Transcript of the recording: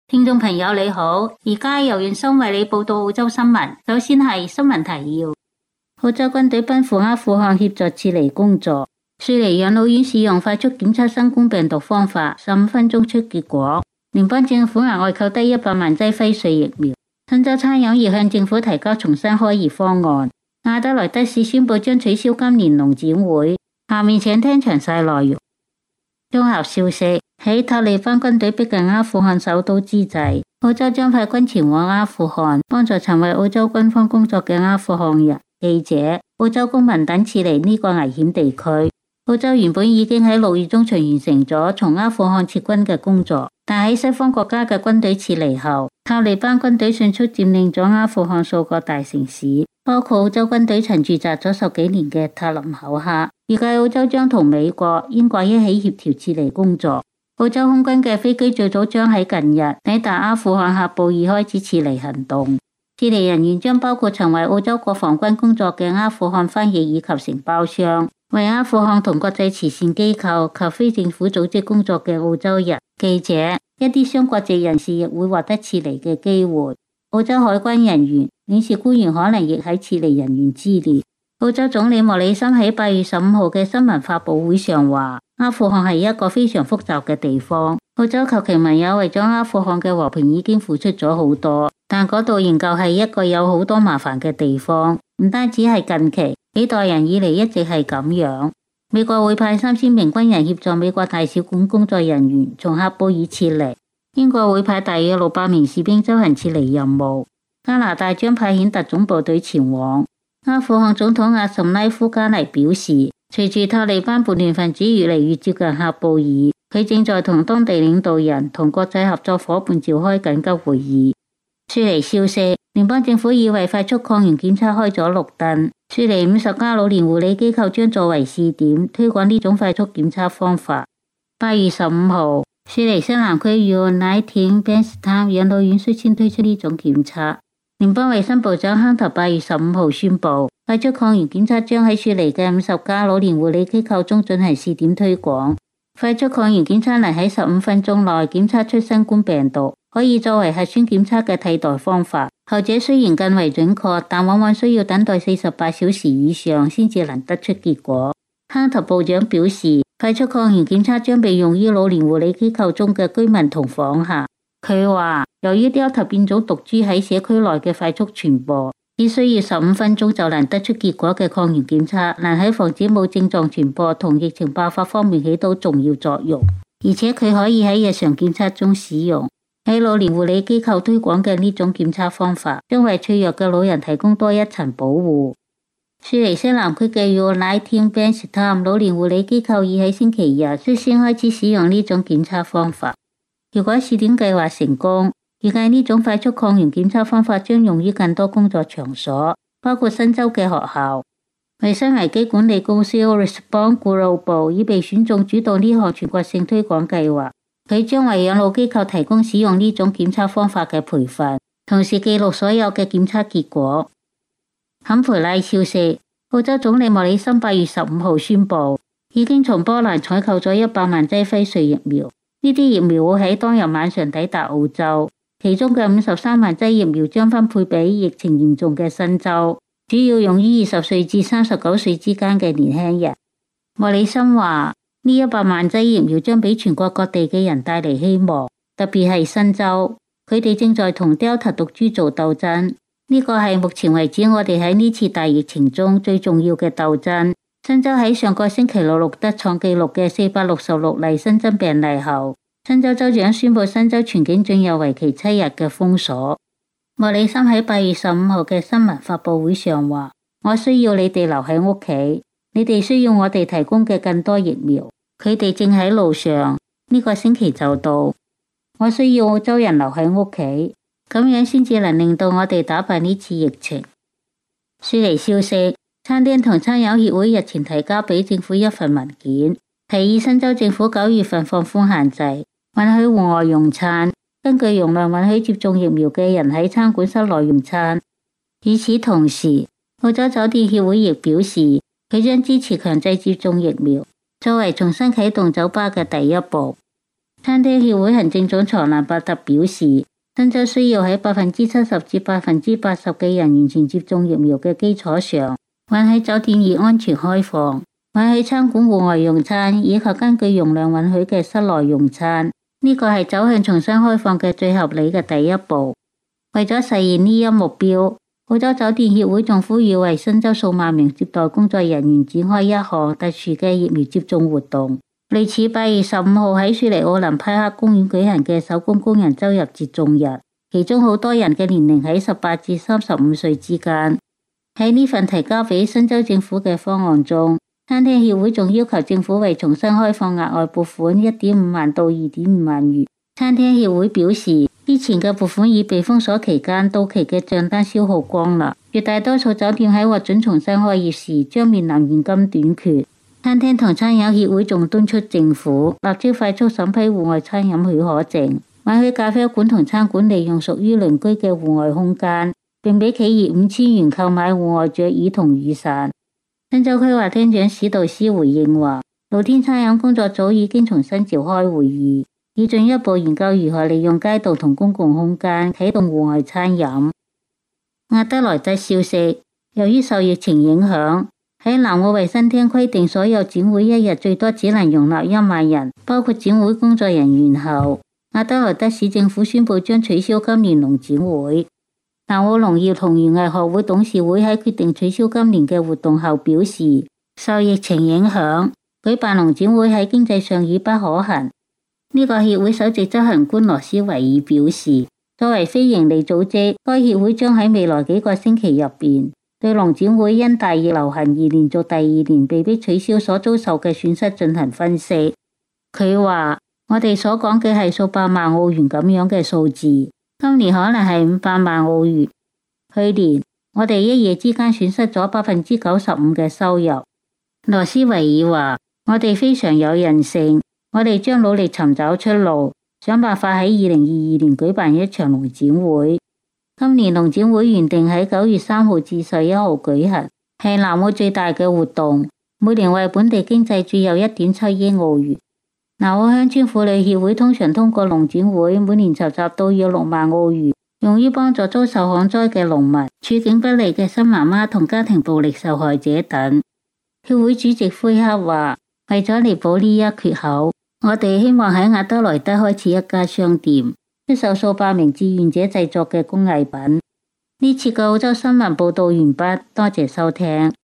聽眾朋友你好，而家由袁生為你報道澳洲新聞。首先係新聞提要：澳洲軍隊奔赴阿富汗協助撤離工作。雪梨養老院使用快速檢測新冠病毒方法，15分鐘出結果。聯邦政府額外購低100萬劑輝瑞疫苗。新州餐飲業向政府提交重新開業方案。亞德萊德市宣布將取消今年農展會。下面請聽詳細內容。綜合消息：喺塔利班軍隊逼近阿富汗首都之際，澳洲將派軍前往阿富汗，幫助曾為澳洲軍方工作嘅阿富汗人、記者、澳洲公民等撤離呢個危險地區。澳洲原本已經喺6月中旬完成咗從阿富汗撤軍嘅工作，但喺西方國家嘅軍隊撤離後，塔利班軍隊迅速佔領咗阿富汗數個大城市，包括澳洲軍隊曾駐紮咗10幾年嘅塔林口哈。預計澳洲將同美國、英國一起協調撤離工作。澳洲空軍嘅飛機最早將喺近日抵達阿富汗喀布爾開始撤離行動。撤離人員將包括曾為澳洲國防軍工作嘅阿富汗翻譯以及承包商，為阿富汗同國際慈善機構及非政府組織工作嘅澳洲人、記者，一啲雙國籍人士亦會獲得撤離嘅機會。澳洲海軍人員、領事官員可能亦喺撤離人員之列。澳洲總理莫里森喺8月15號嘅新聞發佈會上話，阿富汗係一個非常複雜嘅地方。澳洲及其盟友為咗阿富汗嘅和平已經付出咗好多，但嗰度仍舊係一個有好多麻煩嘅地方。唔單止係近期，幾代人以嚟一直係咁樣。美國會派3000名軍人協助美國大使館工作人員從喀布爾撤離。英國會派大約600名士兵執行撤離任務。加拿大將派遣特種部隊前往。阿富汗總統阿什拉夫加尼表示，隨住塔利班叛亂分子越嚟越接近喀布爾，佢正在同當地領導人同國際合作夥伴召開緊急會議。雪梨消息，聯邦政府已為快速抗原檢測開咗綠燈。雪梨50家老年護理機構將作為試點，推廣呢種快速檢測方法。8月15號，雪梨西南區 Uniting Bankstown 養老院率先推出呢種檢測。聯邦衛生部長亨特8月15號宣布，快速抗原檢測將喺雪梨嘅50家老年護理機構中進行試點推廣。快速抗原檢測能喺15分鐘內檢測出新冠病毒，可以作為核酸檢測嘅替代方法。後者雖然更為準確，但往往需要等待48小時以上先至能得出結果。亨特部長表示，快速抗原檢測將被用於老年護理機構中嘅居民同訪客。佢話，由於 Delta 變種毒株喺社區內嘅快速傳播，只需要15分鐘就能得出結果嘅抗原檢測，能喺防止冇症狀傳播同疫情爆發方面起到重要作用。而且佢可以喺日常檢測中使用。喺老年護理機構推廣嘅呢種檢測方法，將為脆弱嘅老人提供多一層保護。雪梨西南區嘅 Uniting Bankstown 老年護理機構已喺星期日率先開始使用呢種檢測方法。如果試點計劃成功，預計呢種快速抗原檢測方法將用於更多工作場所，包括新州嘅學校。衛生危機管理公司 Response Global 已被選中主導呢項全國性推廣計劃。佢將為養老機構提供使用呢種檢測方法嘅培訓，同時記錄所有嘅檢測結果。坎培拉消息，澳洲總理莫里森8月15號宣布，已經從波蘭採購咗100萬劑輝瑞疫苗。呢啲疫苗會喺當日晚上抵達澳洲，其中嘅53萬劑疫苗將分配俾疫情嚴重嘅新州，主要用於20歲至39歲之間嘅年輕人。莫里森話，呢100萬劑疫苗將俾全國各地嘅人帶嚟希望，特別係新州，佢哋正在同 Delta 毒株做鬥爭。呢個係目前為止我哋喺呢次大疫情中最重要嘅鬥爭。新州喺上個星期六錄得創紀錄嘅466例新增病例後，新州州長宣布新州全境進入為期7日嘅封鎖。莫里森喺8月15號嘅新聞發佈會上話，我需要你哋留喺屋企，你哋需要我哋提供嘅更多疫苗，佢哋正喺路上，呢個星期就到。我需要澳洲人留喺屋企，咁樣先至能令到我哋打敗呢次疫情。雪梨消息，餐廳同餐飲協會日前提交俾政府一份文件，提議新州政府9月份放寬限制，允許戶外用餐，根據容量允許接種疫苗嘅人喺餐館室內用餐。與此同時，澳洲酒店協會亦表示，佢將支持強制接種疫苗，作為重新啟動酒吧嘅第一步。 餐廳協會行政總裁蘭伯特表示，新州需要喺70%至80%嘅人完全接種疫苗嘅基礎上，允許酒店業安全開放，允許餐館戶外用餐，以及根據容量允許嘅室內用餐。呢個係走向重新開放嘅最合理嘅第一步。為咗實現呢一目標，澳洲酒店協會仲呼籲為新州數萬名接待工作人員展開一項特殊嘅疫苗接種活動，類似8月15號喺雪梨奧林匹克公園舉行嘅手工工人周日接種日，其中好多人嘅年齡喺18至35歲之間。喺呢份提交俾新州政府嘅方案中，餐廳協會仲要求政府為重新開放額外撥款1.5萬到2.5萬元。餐廳協會表示，之前嘅撥款已被封鎖期間到期嘅賬單消耗光啦，絕大多數酒店喺獲准重新開業時將面臨現金短缺。餐廳同餐飲協會仲敦促政府立即快速審批戶外餐飲許可證，允許咖啡館同餐館利用屬於鄰居嘅戶外空間，並俾企業5000元購買戶外桌椅同雨傘。新州規劃廳長史道斯回應話，露天餐飲工作組已經重新召開會議，以進一步研究如何利用街道同公共空間啟動戶外餐飲。亞德萊德消息，由於受疫情影響，喺南澳衛生廳規定所有展會一日最多只能容納1萬人，包括展會工作人員後，亞德萊德市政府宣布將取消今年農展會。南澳農業同園藝學會董事會喺決定取消今年嘅活動後表示，受疫情影響，舉辦農展會喺經濟上已不可行。呢個協會首席執行官羅斯維爾表示，作為非營利組織，該協會將喺未來幾個星期入邊對農展會因大疫流行而連續第2年被迫取消所遭受嘅損失進行分析。佢話，我哋所講嘅係數百萬澳元咁樣嘅數字，今年可能係500萬澳元。去年我哋一夜之間損失咗95%嘅收入。羅斯維爾話，我哋非常有韌性，我哋將努力尋找出路，想辦法喺2022年舉辦一場農展會。今年農展會原定喺9月3號至11號舉行，係南澳最大嘅活動，每年為本地經濟注入1.7億澳元。南澳鄉村婦女協會通常通過農展會每年籌集到約6萬澳元，用於幫助遭受旱災嘅農民、處境不利嘅新媽媽同家庭暴力受害者等。協會主席灰克話，為咗彌補呢一缺口，我哋希望喺亞德萊德開設一家商店，出售數百名志願者製作嘅工藝品。呢次嘅澳洲新聞報道完畢，多謝收聽。